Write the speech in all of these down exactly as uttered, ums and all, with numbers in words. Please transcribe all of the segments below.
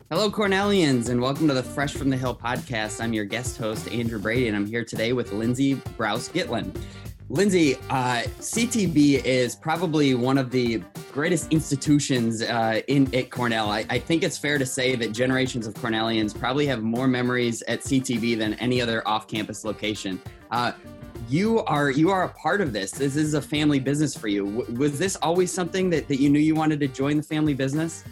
Hello, Cornellians, and welcome to the Fresh from the Hill podcast. I'm your guest host, Andrew Brady, and I'm here today with Lindsay Brous-Gitlin. Lindsay, uh, C T B is probably one of the greatest institutions uh, in at Cornell. I, I think it's fair to say that generations of Cornellians probably have more memories at C T B than any other off-campus location. Uh, you are you are a part of this. This is a family business for you. W- was this always something that, that you knew you wanted to join the family business?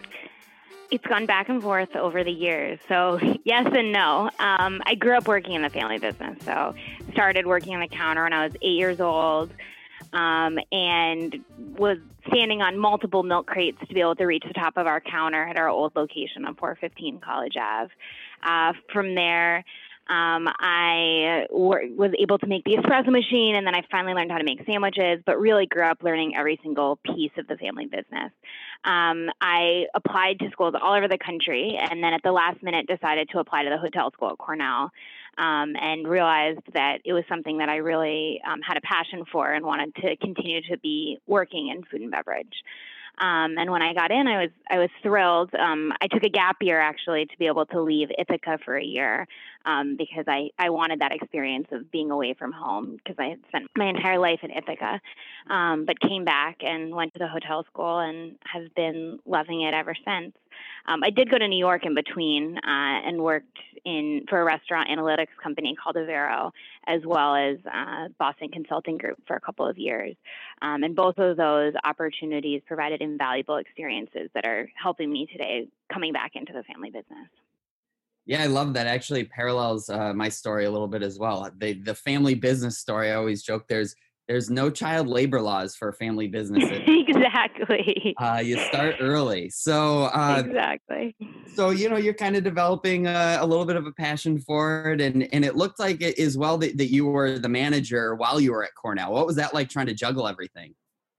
It's gone back and forth over the years. So yes and no. Um, I grew up working in the family business. So started working on the counter when I was eight years old um, and was standing on multiple milk crates to be able to reach the top of our counter at our old location on four fifteen College Avenue. Uh, from there, Um, I w- was able to make the espresso machine, and then I finally learned how to make sandwiches, but really grew up learning every single piece of the family business. Um, I applied to schools all over the country, and then at the last minute decided to apply to the hotel school at Cornell, um, and realized that it was something that I really um, had a passion for and wanted to continue to be working in food and beverage. Um, and when I got in, I was I was thrilled. Um, I took a gap year actually to be able to leave Ithaca for a year um, because I, I wanted that experience of being away from home because I had spent my entire life in Ithaca, um, but came back and went to the hotel school and have been loving it ever since. Um, I did go to New York in between uh, and worked in for a restaurant analytics company called Avero, as well as uh, Boston Consulting Group for a couple of years. Um, and both of those opportunities provided invaluable experiences that are helping me today coming back into the family business. Yeah, I love that. Actually parallels uh, my story a little bit as well. The the family business story, I always joke there's there's no child labor laws for family businesses. Exactly. Uh, you start early. So uh, exactly. so you know you're kind of developing a, a little bit of a passion for it, and and it looked like it as well that, that you were the manager while you were at Cornell. What was that like trying to juggle everything?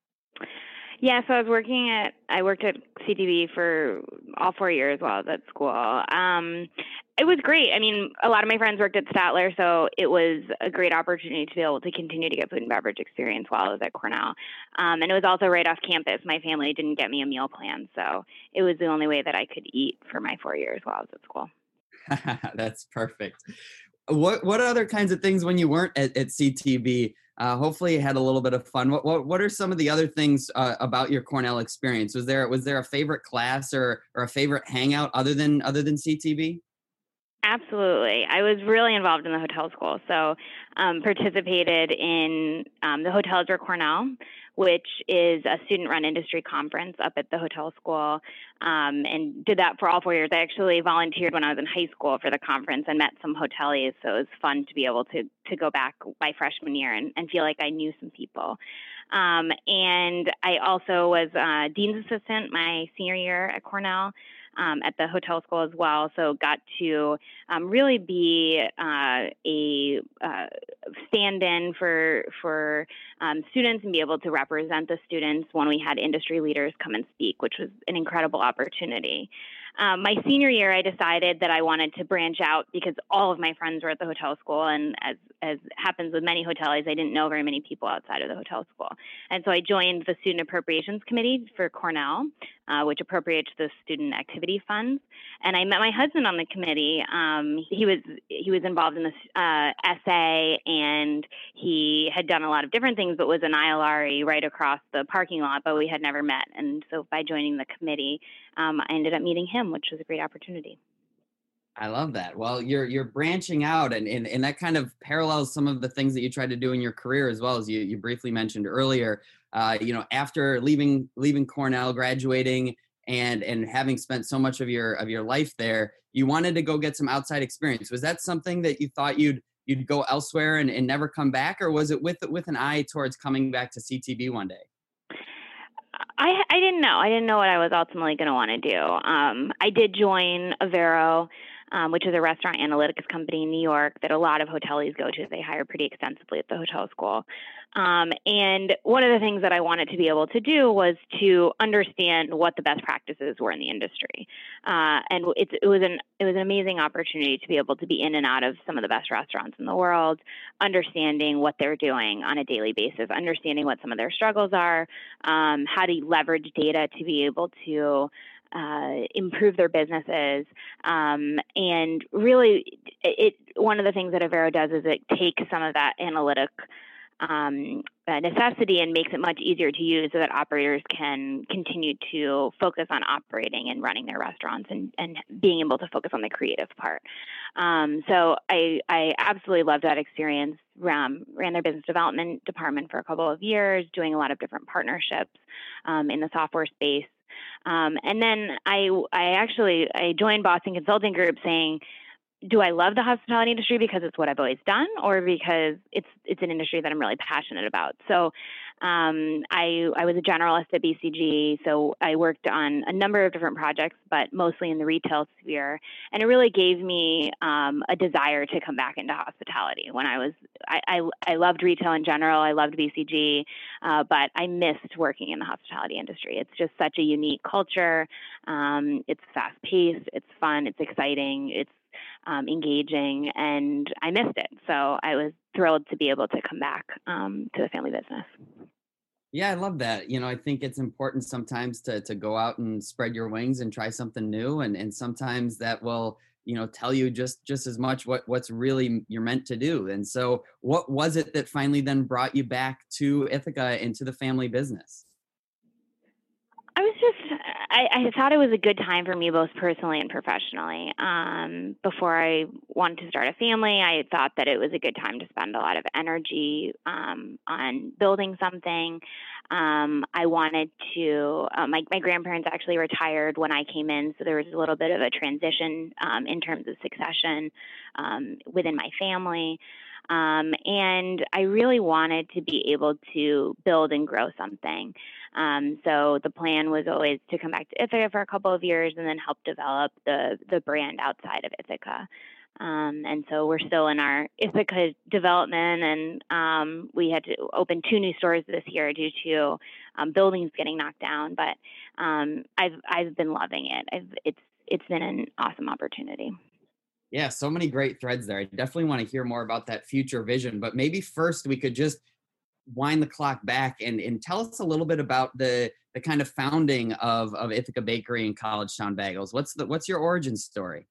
Yeah, so I was working at, I worked at C T B for all four years while I was at school. Um, it was great. I mean, a lot of my friends worked at Statler, so it was a great opportunity to be able to continue to get food and beverage experience while I was at Cornell. Um, and it was also right off campus. My family didn't get me a meal plan, so it was the only way that I could eat for my four years while I was at school. That's perfect. What what other kinds of things when you weren't at, at C T B? Uh, hopefully you had a little bit of fun. What what, what are some of the other things uh, about your Cornell experience? Was there was there a favorite class or or a favorite hangout other than other than C T B? Absolutely. I was really involved in the hotel school. So um, participated in um, the Hotels for Cornell, which is a student-run industry conference up at the hotel school, um, and did that for all four years. I actually volunteered when I was in high school for the conference and met some hoteliers, so it was fun to be able to to go back my freshman year and, and feel like I knew some people. Um, and I also was uh, dean's assistant my senior year at Cornell. Um, at the hotel school as well, so got to um, really be uh, a uh, stand-in for for um, students and be able to represent the students when we had industry leaders come and speak, which was an incredible opportunity. Um, my senior year, I decided that I wanted to branch out because all of my friends were at the hotel school, and as as happens with many hoteliers, I didn't know very many people outside of the hotel school. And so I joined the Student Appropriations Committee for Cornell, uh, which appropriates the student activity funds. And I met my husband on the committee. Um, he was he was involved in this uh, S A, and he had done a lot of different things, but was an I L R E right across the parking lot, but we had never met. And so by joining the committee, um, I ended up meeting him, which was a great opportunity. I love that. Well, you're you're branching out, and, and and that kind of parallels some of the things that you tried to do in your career as well, as you you briefly mentioned earlier. Uh, you know, after leaving leaving Cornell, graduating, and and having spent so much of your of your life there, you wanted to go get some outside experience. Was that something that you thought you'd you'd go elsewhere and, and never come back, or was it with with an eye towards coming back to C T B one day? I, I didn't know. I didn't know what I was ultimately going to want to do. Um, I did join Avero, um, which is a restaurant analytics company in New York that a lot of hoteliers go to. They hire pretty extensively at the hotel school. Um, and one of the things that I wanted to be able to do was to understand what the best practices were in the industry. Uh, and it's, it was an it was an amazing opportunity to be able to be in and out of some of the best restaurants in the world, understanding what they're doing on a daily basis, understanding what some of their struggles are, um, how to leverage data to be able to uh, improve their businesses. Um, and really, it one of the things that Avero does is it takes some of that analytic um, uh, necessity and makes it much easier to use so that operators can continue to focus on operating and running their restaurants and, and being able to focus on the creative part. Um, so I, I absolutely loved that experience. Um, ran their business development department for a couple of years, doing a lot of different partnerships um, in the software space. Um, and then I, I actually I joined Boston Consulting Group saying, do I love the hospitality industry because it's what I've always done, or because it's it's an industry that I'm really passionate about? So um, I I was a generalist at B C G, so I worked on a number of different projects, but mostly in the retail sphere, and it really gave me um, a desire to come back into hospitality. When I was I, I, I loved retail in general, I loved B C G, uh, but I missed working in the hospitality industry. It's just such a unique culture. Um, it's fast paced, it's fun, it's exciting, it's Um, engaging, and I missed it. So I was thrilled to be able to come back um, to the family business. Yeah, I love that. You know, I think it's important sometimes to to go out and spread your wings and try something new, and and sometimes that will, you know, tell you just just as much what what's really you're meant to do. And so, what was it that finally then brought you back to Ithaca into the family business? I was just, I, I thought it was a good time for me, both personally and professionally. Um, before I wanted to start a family, I thought that it was a good time to spend a lot of energy um, on building something. Um, I wanted to, uh, my, my grandparents actually retired when I came in, so there was a little bit of a transition um, in terms of succession um, within my family. Um, and I really wanted to be able to build and grow something. Um, so the plan was always to come back to Ithaca for a couple of years and then help develop the the brand outside of Ithaca. Um, and so we're still in our Ithaca development, and um, we had to open two new stores this year due to um, buildings getting knocked down. But um, I've I've been loving it. I've, it's it's been an awesome opportunity. Yeah, so many great threads there. I definitely want to hear more about that future vision, but maybe first we could just wind the clock back and, and tell us a little bit about the the kind of founding of, of Ithaca Bakery and College Town Bagels. What's the what's your origin story?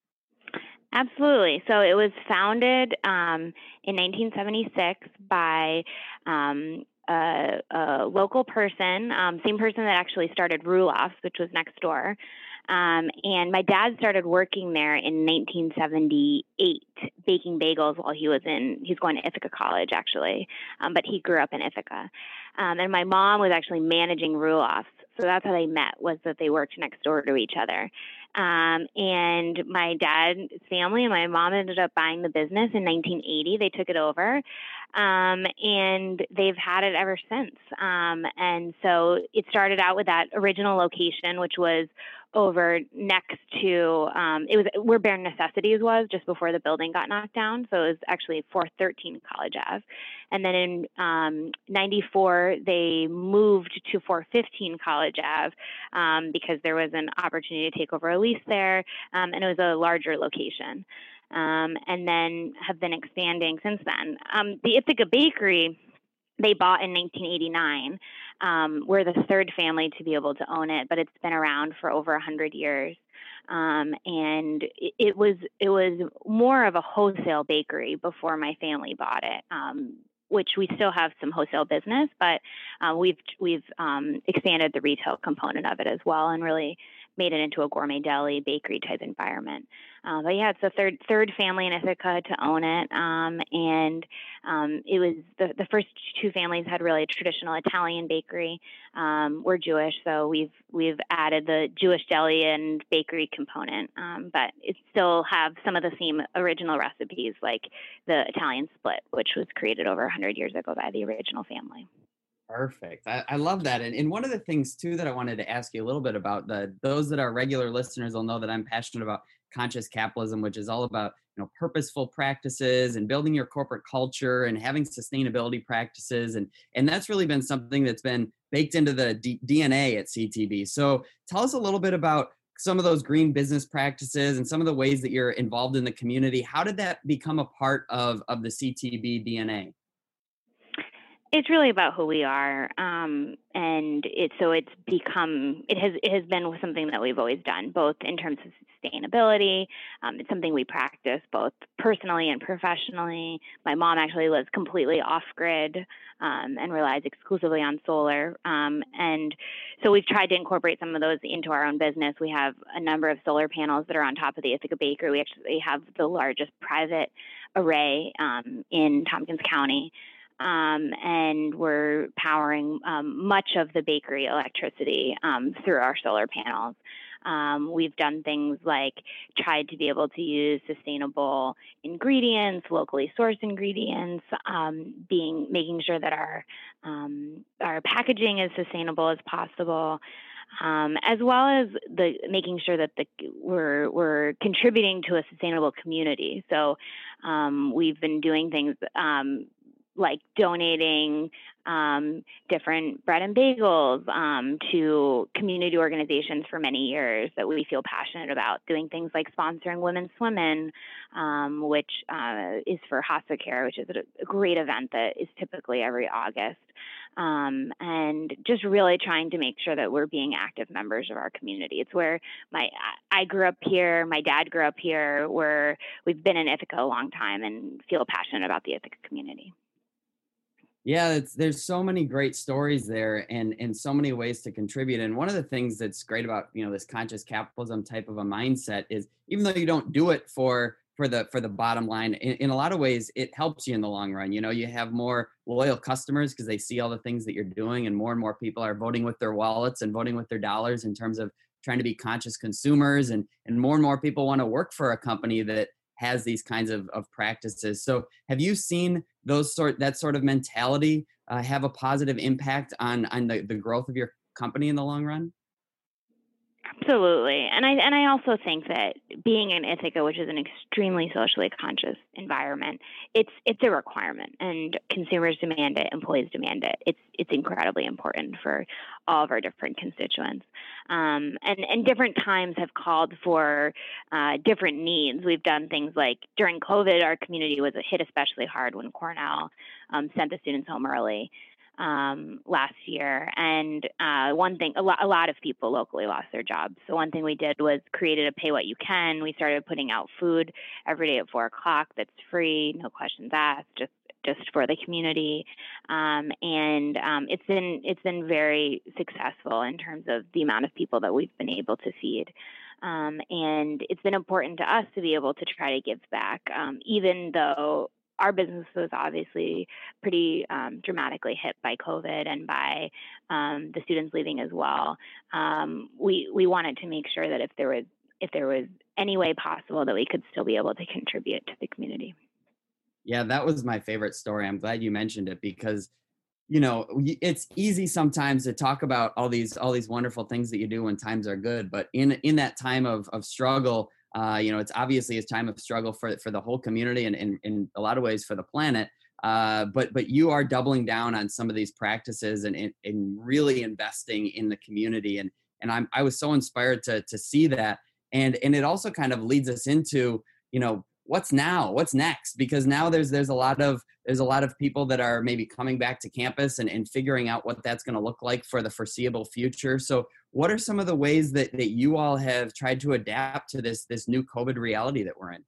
Absolutely. So it was founded um, in nineteen seventy-six by um, a, a local person, um, same person that actually started Roulof's, which was next door. Um, and my dad started working there in nineteen seventy-eight, baking bagels while he was in, he's going to Ithaca College actually, um, but he grew up in Ithaca. Um, and my mom was actually managing Roulof's. So that's how they met, was that they worked next door to each other. Um, and my dad's family and my mom ended up buying the business in nineteen eighty. They took it over, um, and they've had it ever since. Um, and so it started out with that original location, which was over next to, um, it was where Bare Necessities was just before the building got knocked down. So it was actually four thirteen College Ave. And then in um, ninety-four, they moved to four fifteen College Ave um, because there was an opportunity to take over a lease there, um, and it was a larger location. Um, and then have been expanding since then. Um, the Ithaca Bakery, they bought in nineteen eighty-nine. Um, we're the third family to be able to own it, but it's been around for over one hundred years. Um, and it, it was it was more of a wholesale bakery before my family bought it, um, which we still have some wholesale business, but uh, we've we've um, expanded the retail component of it as well, and really made it into a gourmet deli bakery type environment. Uh, but yeah, it's the third third family in Ithaca to own it, um, and um, it was the, the first two families had really a traditional Italian bakery. Um, we're Jewish, so we've we've added the Jewish deli and bakery component, um, but it still have some of the same original recipes, like the Italian split, which was created over one hundred years ago by the original family. Perfect. I, I love that. And, and one of the things too that I wanted to ask you a little bit about, the those that are regular listeners will know that I'm passionate about conscious capitalism, which is all about, you know, purposeful practices and building your corporate culture and having sustainability practices. And, and that's really been something that's been baked into the D- DNA at C T B. So tell us a little bit about some of those green business practices and some of the ways that you're involved in the community. How did that become a part of, of the C T B D N A? It's really about who we are, um, and it so it's become it has it has been something that we've always done, both in terms of sustainability. Um, it's something we practice both personally and professionally. My mom actually lives completely off grid um, and relies exclusively on solar, um, and so we've tried to incorporate some of those into our own business. We have a number of solar panels that are on top of the Ithaca Bakery. We actually have the largest private array um, in Tompkins County, um, and we're powering um, much of the bakery electricity um, through our solar panels. Um, we've done things like tried to be able to use sustainable ingredients, locally sourced ingredients, um, being making sure that our um, our packaging is sustainable as possible. Um, as well as the making sure that the we're we're contributing to a sustainable community. So um, we've been doing things um, like donating um, different bread and bagels um, to community organizations for many years that we feel passionate about. Doing things like sponsoring Women's Swim In, um, which uh, is for hospice care, which is a great event that is typically every August. Um, and just really trying to make sure that we're being active members of our community. It's where my I grew up here, my dad grew up here, where we've been in Ithaca a long time and feel passionate about the Ithaca community. Yeah, it's, there's so many great stories there, and and so many ways to contribute. And one of the things that's great about, you know, this conscious capitalism type of a mindset is, even though you don't do it for for the for the bottom line, in, in a lot of ways it helps you in the long run. You know, you have more loyal customers because they see all the things that you're doing, and more and more people are voting with their wallets and voting with their dollars in terms of trying to be conscious consumers, and and more and more people want to work for a company that has these kinds of, of practices. So have you seen those sort that sort of mentality uh, have a positive impact on on the, the growth of your company in the long run? Absolutely. And I and I also think that being in Ithaca, which is an extremely socially conscious environment, it's it's a requirement, and consumers demand it, employees demand it. It's it's incredibly important for all of our different constituents. Um, and, and different times have called for uh, different needs. We've done things like during COVID, our community was hit especially hard when Cornell um, sent the students home early um, last year. And uh, one thing, a lot, a lot of people locally lost their jobs. So one thing we did was created a pay what you can. We started putting out food every day at four o'clock that's free, no questions asked, just just for the community. Um, and um, it's been it's been very successful in terms of the amount of people that we've been able to feed. Um, and it's been important to us to be able to try to give back, um, even though our business was obviously pretty um, dramatically hit by COVID and by um, the students leaving as well. Um, we we wanted to make sure that if there was if there was any way possible that we could still be able to contribute to the community. Yeah, that was my favorite story. I'm glad you mentioned it because, you know, it's easy sometimes to talk about all these all these wonderful things that you do when times are good, but in in that time of of struggle, uh, you know, it's obviously a time of struggle for for the whole community, and in in a lot of ways for the planet. Uh, but but you are doubling down on some of these practices, and and really investing in the community, and and I'm I was so inspired to to see that, and and it also kind of leads us into, you know, what's now, what's next, because now there's there's a lot of there's a lot of people that are maybe coming back to campus, and, and figuring out what that's going to look like for the foreseeable future. So what are some of the ways that, that you all have tried to adapt to this this new COVID reality that we're in?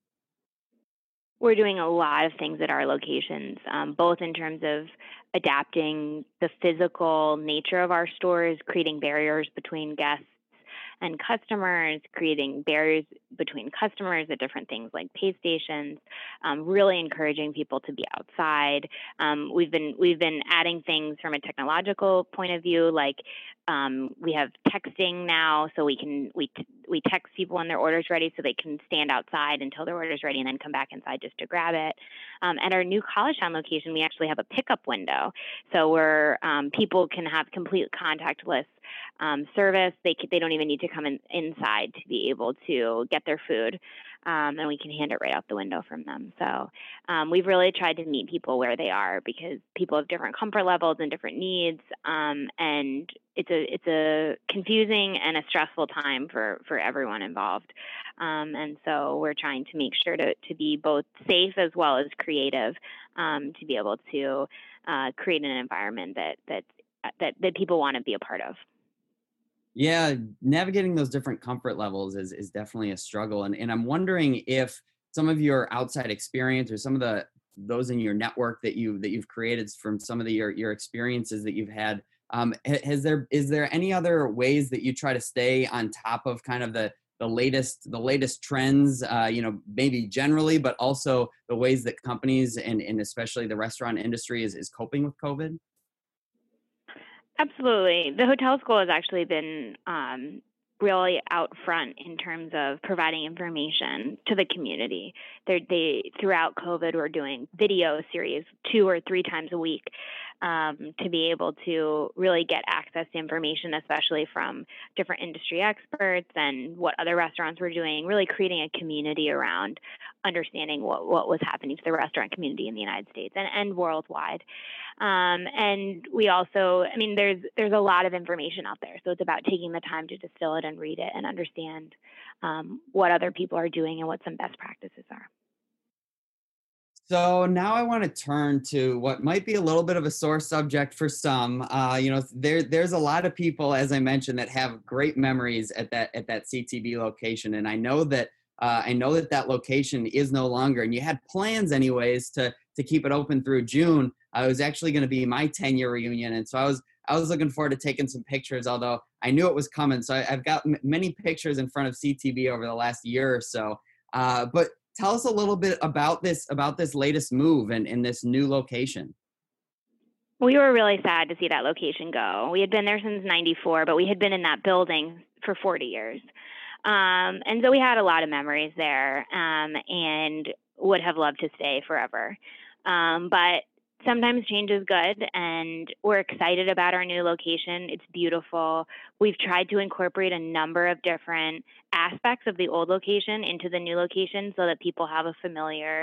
We're doing a lot of things at our locations, um, both in terms of adapting the physical nature of our stores, creating barriers between guests and customers, creating barriers between customers at different things like pay stations, um, really encouraging people to be outside. Um, we've been we've been adding things from a technological point of view, like um, we have texting now, so we can we t- we text people when their order's ready, so they can stand outside until their order's ready and then come back inside just to grab it. Um, at our new College Town location, we actually have a pickup window, so where um, people can have complete contactless um, service. They they don't even need to come in, inside to be able to get their food, um, and we can hand it right out the window from them. So um, we've really tried to meet people where they are, because people have different comfort levels and different needs, um, and it's a it's a confusing and a stressful time for for everyone involved. Um, and so we're trying to make sure to to be both safe as well as creative, um, to be able to uh, create an environment that that that that people want to be a part of. Yeah, navigating those different comfort levels is is definitely a struggle. And and I'm wondering if some of your outside experience or some of the those in your network that you that you've created from some of the your your experiences that you've had, um, ha- has there is there any other ways that you try to stay on top of kind of the the latest the latest trends, uh, you know, maybe generally, but also the ways that companies and and especially the restaurant industry is is coping with COVID? Absolutely. The hotel school has actually been um, really out front in terms of providing information to the community. They're, they, throughout COVID, were doing video series two or three times a week um, to be able to really get access to information, especially from different industry experts and what other restaurants were doing, really creating a community around understanding what, what was happening to the restaurant community in the United States and, and worldwide. Um, and we also, I mean, there's there's a lot of information out there, so it's about taking the time to distill it and read it and understand um, what other people are doing and what some best practices are. So now I want to turn to what might be a little bit of a sore subject for some. Uh, you know, there there's a lot of people, as I mentioned, that have great memories at that at that C T B location, and I know that uh, I know that that location is no longer. And you had plans, anyways, to to keep it open through June. Uh, it was actually going to be my ten year reunion, and so I was I was looking forward to taking some pictures. Although I knew it was coming, so I, I've got m- many pictures in front of C T B over the last year or so. Uh, but tell us a little bit about this about this latest move and in this new location. We were really sad to see that location go. We had been there since ninety-four, but we had been in that building for forty years. Um, and so we had a lot of memories there um, and would have loved to stay forever. Um, but sometimes change is good, and we're excited about our new location. It's beautiful. We've tried to incorporate a number of different aspects of the old location into the new location so that people have a familiar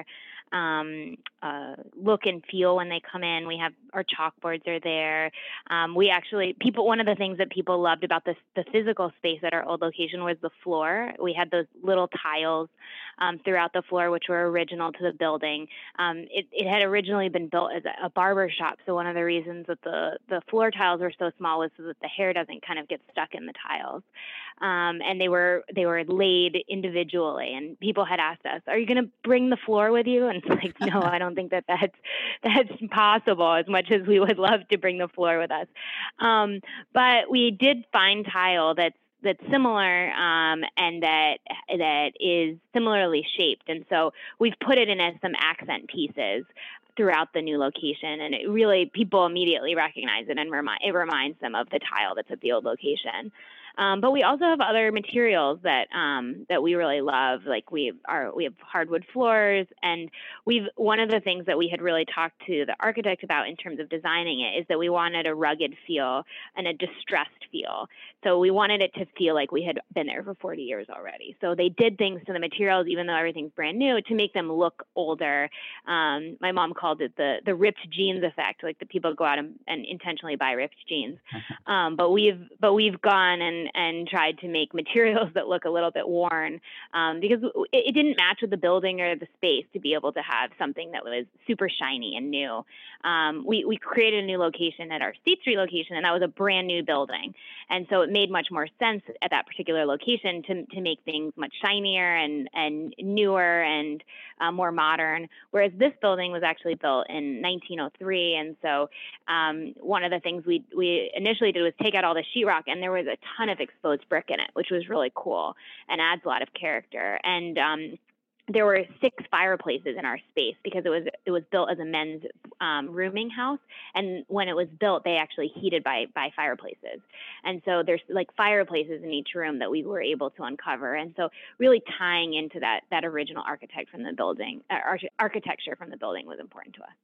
um, uh, look and feel when they come in. We have our chalkboards are there. Um, we actually people one of the things that people loved about this the physical space at our old location was the floor. We had those little tiles um, throughout the floor, which were original to the building. Um, it, it had originally been built as a, a barber shop, so one of the reasons that the the floor tiles were so small was so that the hair doesn't kind of get stuck in the tiles. Um, and they were they were laid individually. And people had asked us, "Are you going to bring the floor with you?" And it's like, no, I don't think that that's that's possible. As much as we would love to bring the floor with us, um, but we did find tile that's that's similar um, and that that is similarly shaped. And so we've put it in as some accent pieces throughout the new location, and it really people immediately recognize it and remind it reminds them of the tile that's at the old location. Um, but we also have other materials that um, that we really love. Like we are, we have hardwood floors, and we've one of the things that we had really talked to the architect about in terms of designing it is that we wanted a rugged feel and a distressed feel. So we wanted it to feel like we had been there for forty years already. So they did things to the materials, even though everything's brand new, to make them look older. Um, my mom called it the the ripped jeans effect, like the people go out and, and intentionally buy ripped jeans. Um, but we've but we've gone and and tried to make materials that look a little bit worn um, because it, it didn't match with the building or the space to be able to have something that was super shiny and new. Um, we we created a new location at our State Street location, and that was a brand new building, and so it made much more sense at that particular location to to make things much shinier and and newer and uh, more modern. Whereas this building was actually built in nineteen oh three, and so um, one of the things we we initially did was take out all the sheetrock, and there was a ton of exposed brick in it, which was really cool and adds a lot of character. And um, there were six fireplaces in our space because it was it was built as a men's um, rooming house, and when it was built, they actually heated by by fireplaces. And so there's like fireplaces in each room that we were able to uncover. And so really tying into that that original architect from the building, uh, arch- architecture from the building was important to us.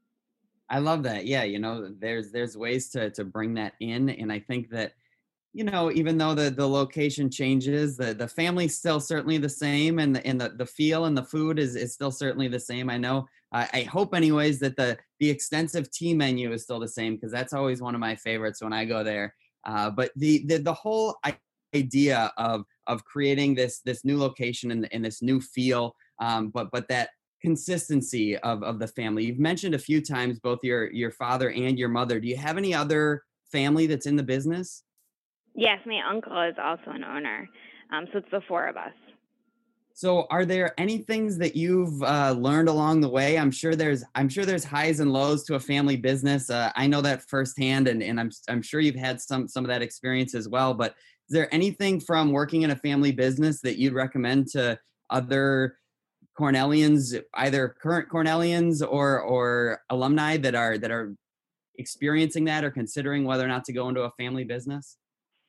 I love that. Yeah, you know, there's there's ways to to bring that in, and I think that you know, even though the the location changes, the the family's still certainly the same, and the and the, the feel and the food is is still certainly the same. I know. I, I hope, anyways, that the the extensive tea menu is still the same because that's always one of my favorites when I go there. Uh, but the the the whole i- idea of of creating this this new location and, and this new feel, um, but but that consistency of, of the family. You've mentioned a few times both your, your father and your mother. Do you have any other family that's in the business? Yes, my uncle is also an owner. Um, so it's the four of us. So are there any things that you've uh, learned along the way? I'm sure there's I'm sure there's highs and lows to a family business. Uh, I know that firsthand, and, and I'm I'm sure you've had some some of that experience as well. But is there anything from working in a family business that you'd recommend to other Cornellians, either current Cornellians or or alumni that are that are experiencing that or considering whether or not to go into a family business?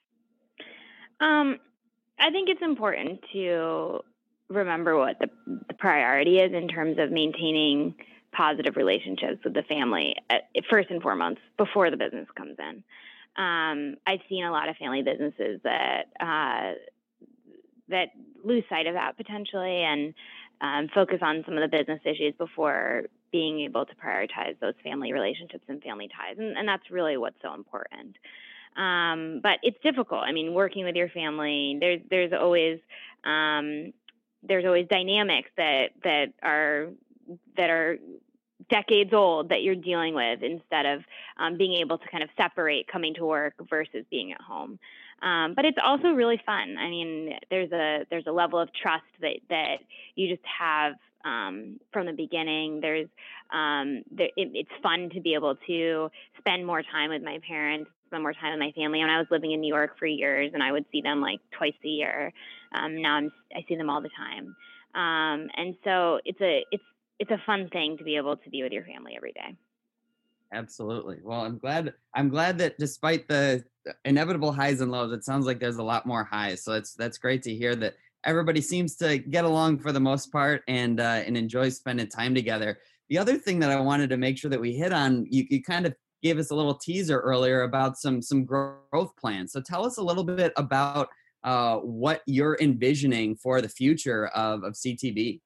Um, I think it's important to remember what the, the priority is in terms of maintaining positive relationships with the family, uh, first and foremost, before the business comes in. Um, I've seen a lot of family businesses that uh, that lose sight of that potentially and um, focus on some of the business issues before being able to prioritize those family relationships and family ties. And, and that's really what's so important. Um, but it's difficult. I mean, working with your family, there's there's always um, there's always dynamics that that are that are decades old that you're dealing with instead of um, being able to kind of separate coming to work versus being at home. Um, but it's also really fun. I mean, there's a there's a level of trust that that you just have um, from the beginning. There's um, there, it, it's fun to be able to spend more time with my parents, spend more time with my family. When I was living in New York for years, and I would see them like twice a year. Um, now I'm, I see them all the time, um, and so it's a it's it's a fun thing to be able to be with your family every day. Absolutely. Well, I'm glad I'm glad that despite the inevitable highs and lows, it sounds like there's a lot more highs. So that's that's great to hear that everybody seems to get along for the most part and uh, and enjoy spending time together. The other thing that I wanted to make sure that we hit on, you, you kind of gave us a little teaser earlier about some some growth plans. So tell us a little bit about uh, what you're envisioning for the future of, of C T B.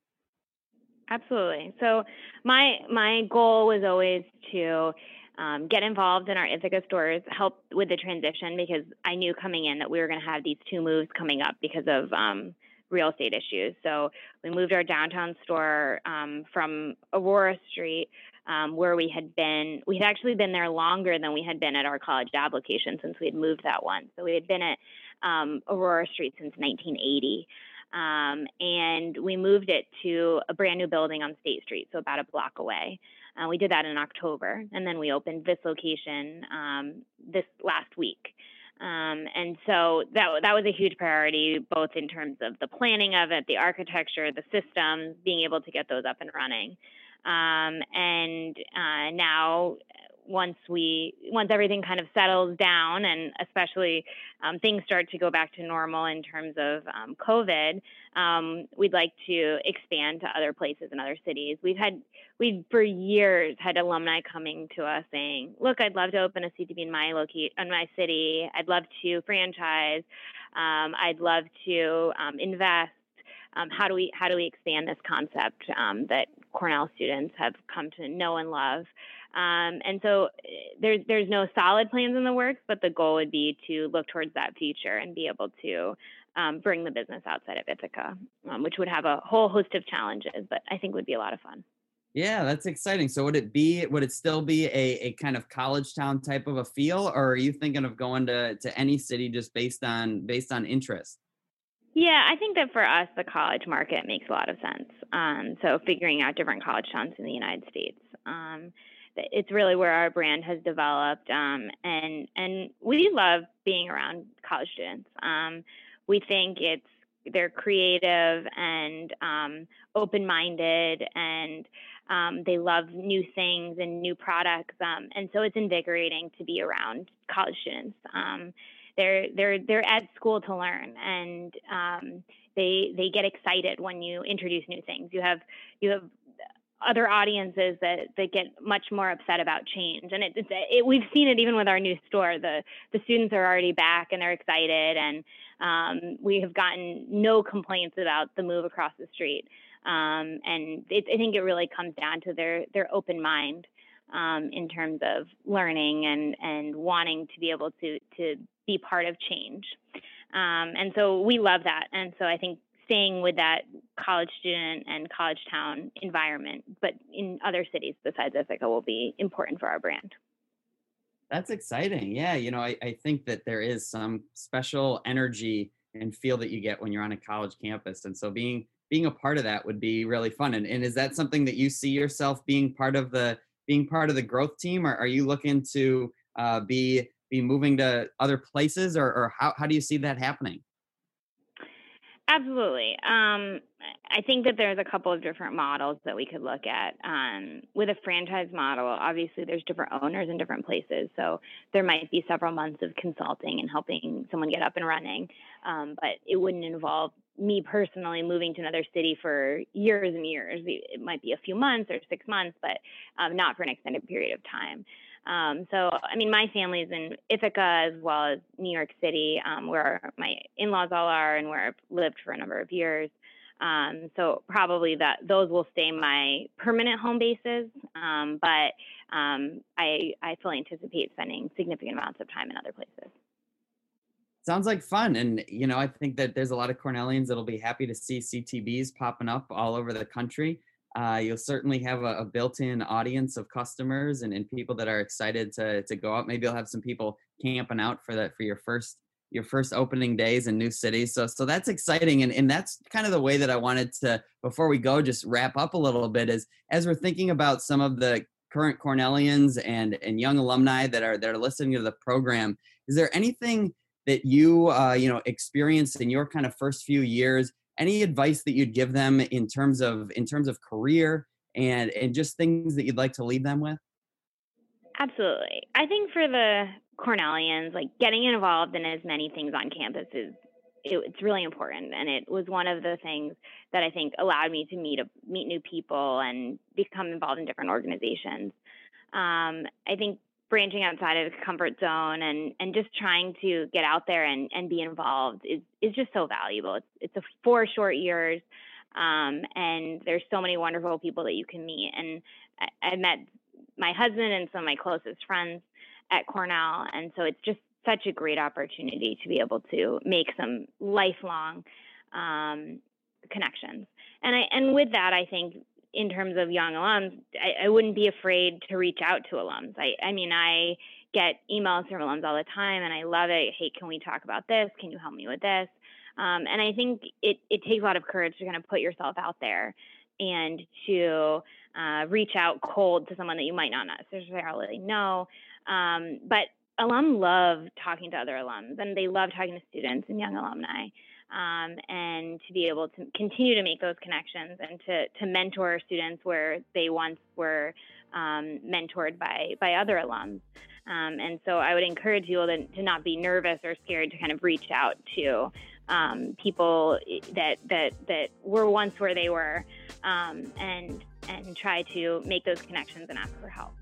Absolutely. So my my goal was always to um, get involved in our Ithaca stores, help with the transition because I knew coming in that we were going to have these two moves coming up because of um, real estate issues. So we moved our downtown store um, from Aurora Street, um, where we had been. We had actually been there longer than we had been at our college application since we had moved that one. So we had been at um, Aurora Street since nineteen eighty. Um, and we moved it to a brand new building on State Street, so about a block away. Uh, we did that in October, and then we opened this location um, this last week. Um, and so that that was a huge priority, both in terms of the planning of it, the architecture, the systems, being able to get those up and running. Um, and uh, now, once we once everything kind of settles down, and especially um, things start to go back to normal in terms of um, COVID, um, we'd like to expand to other places in other cities. We've had we for years had alumni coming to us saying, "Look, I'd love to open a C T B in my locate in my city. I'd love to franchise. Um, I'd love to um, invest. Um, how do we how do we expand this concept um, that Cornell students have come to know and love?" Um, and so there's there's no solid plans in the works, but the goal would be to look towards that future and be able to um, bring the business outside of Ithaca, um, which would have a whole host of challenges, but I think would be a lot of fun. Yeah, that's exciting. So would it be would it still be a, a kind of college town type of a feel, or are you thinking of going to, to any city just based on based on interest? Yeah, I think that for us, the college market makes a lot of sense. Um, so figuring out different college towns in the United States. Um, it's really where our brand has developed, um, and and we love being around college students. Um, we think it's they're creative and um, open-minded, and um, they love new things and new products, um, and so it's invigorating to be around college students. Um, they're they're they're at school to learn, and um, they they get excited when you introduce new things. You have you have other audiences that, that get much more upset about change. And it, it, it, we've seen it even with our new store. The, the students are already back and they're excited. And um, we have gotten no complaints about the move across the street. Um, and it, I think it really comes down to their, their open mind um, in terms of learning and, and wanting to be able to, to be part of change. Um, and so we love that. And so I think staying with that college student and college town environment, but in other cities besides Ithaca will be important for our brand. That's exciting. Yeah, you know, I, I think that there is some special energy and feel that you get when you're on a college campus. And so being being a part of that would be really fun. And, and is that something that you see yourself being part of the being part of the growth team, or are you looking to uh, be be moving to other places, or, or how, how do you see that happening? Absolutely. Um, I think that there's a couple of different models that we could look at. Um, with a franchise model, obviously there's different owners in different places. So there might be several months of consulting and helping someone get up and running. Um, but it wouldn't involve me personally moving to another city for years and years. It might be a few months or six months, but um, not for an extended period of time. Um, so, I mean, my family's in Ithaca as well as New York City, um, where my in-laws all are and where I've lived for a number of years. Um, so probably that those will stay my permanent home bases. Um, but um, I, I fully anticipate spending significant amounts of time in other places. Sounds like fun. And, you know, I think that there's a lot of Cornellians that'll be happy to see C T Bs popping up all over the country. Uh, you'll certainly have a, a built-in audience of customers and, and people that are excited to to go out. Maybe you'll have some people camping out for that for your first your first opening days in new cities. So so that's exciting. And, and that's kind of the way that I wanted to, before we go, just wrap up a little bit, is as we're thinking about some of the current Cornellians and, and young alumni that are that are listening to the program, is there anything that you uh, you know experienced in your kind of first few years? Any advice that you'd give them in terms of in terms of career and and just things that you'd like to leave them with? Absolutely. I think for the Cornellians, like getting involved in as many things on campus is it, it's really important, and it was one of the things that I think allowed me to meet a, meet new people and become involved in different organizations. Um, I think branching outside of the comfort zone and, and just trying to get out there and, and be involved is, is just so valuable. It's, it's a four short years, um, and there's so many wonderful people that you can meet. And I, I met my husband and some of my closest friends at Cornell, and so it's just such a great opportunity to be able to make some lifelong um, connections. And I and with that, I think, in terms of young alums, I, I wouldn't be afraid to reach out to alums. I, I mean, I get emails from alums all the time, and I love it. Hey, can we talk about this? Can you help me with this? Um, and I think it, it takes a lot of courage to kind of put yourself out there and to uh, reach out cold to someone that you might not necessarily know. Um, but alum love talking to other alums, and they love talking to students and young alumni. Um, and to be able to continue to make those connections and to, to mentor students where they once were um, mentored by, by other alums. Um, and so I would encourage you to, to not be nervous or scared to kind of reach out to um, people that, that, that were once where they were, um, and, and try to make those connections and ask for help.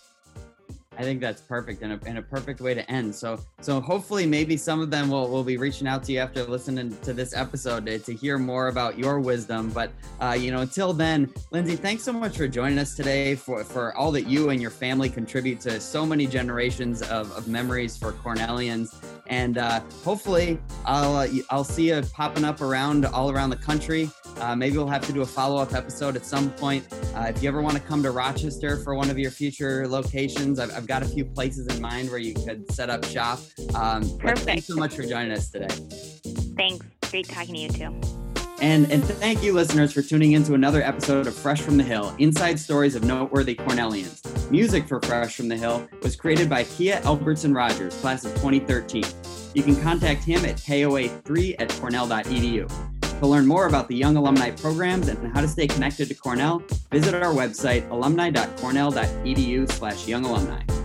I think that's perfect, and a, and a perfect way to end. So, so hopefully maybe some of them will, will be reaching out to you after listening to this episode to, to hear more about your wisdom. But, uh, you know, until then, Lindsay, thanks so much for joining us today, for, for all that you and your family contribute to so many generations of, of memories for Cornellians. And uh, hopefully I'll, uh, I'll see you popping up around all around the country. Uh, maybe we'll have to do a follow-up episode at some point. Uh, if you ever want to come to Rochester for one of your future locations, I've, I've got a few places in mind where you could set up shop. Um, Perfect. Thanks so much for joining us today. Thanks. Great talking to you too. And, and thank you, listeners, for tuning in to another episode of Fresh from the Hill, Inside Stories of Noteworthy Cornellians. Music for Fresh from the Hill was created by Kia Albertson Rogers, class of twenty thirteen. You can contact him at K O A three at cornell dot e d u. To learn more about the Young Alumni programs and how to stay connected to Cornell, visit our website, alumni dot cornell dot e d u slash young alumni.